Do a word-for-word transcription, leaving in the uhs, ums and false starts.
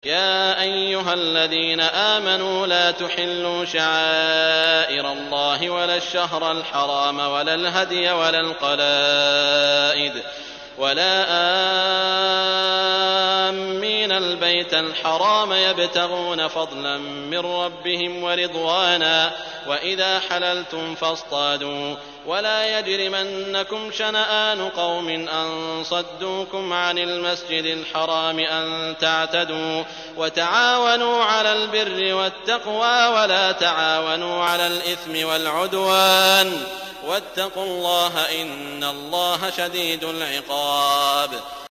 يَا أَيُّهَا الَّذِينَ آمَنُوا لَا تُحِلُّوا شَعَائِرَ اللَّهِ وَلَا الشَّهْرَ الْحَرَامَ وَلَا الْهَدْيَ وَلَا الْقَلَائِدَ وَلَا آمِّينَ الْبَيْتَ الْحَرَامَ يَبْتَغُونَ فَضْلًا مِّن رَّبِّهِمْ وَرِضْوَانًا ۖ وَإِذَا حَلَلْتُمْ فَاصْطَادُوا ۚ وَلَا يَجْرِمَنَّكُمْ شَنَآنُ قَوْمٍ أَن صَدُّوكُمْ عَنِ الْمَسْجِدِ الْحَرَامِ أَن تَعْتَدُوا ۘ وَتَعَاوَنُوا عَلَى الْبِرِّ وَالتَّقْوَىٰ وَلَا تَعَاوَنُوا عَلَى الْإِثْمِ وَالْعُدْوَانِ ۚ وَاتَّقُوا اللَّهَ ۖ إِنَّ اللَّهَ شَدِيدُ الْعِقَابِ.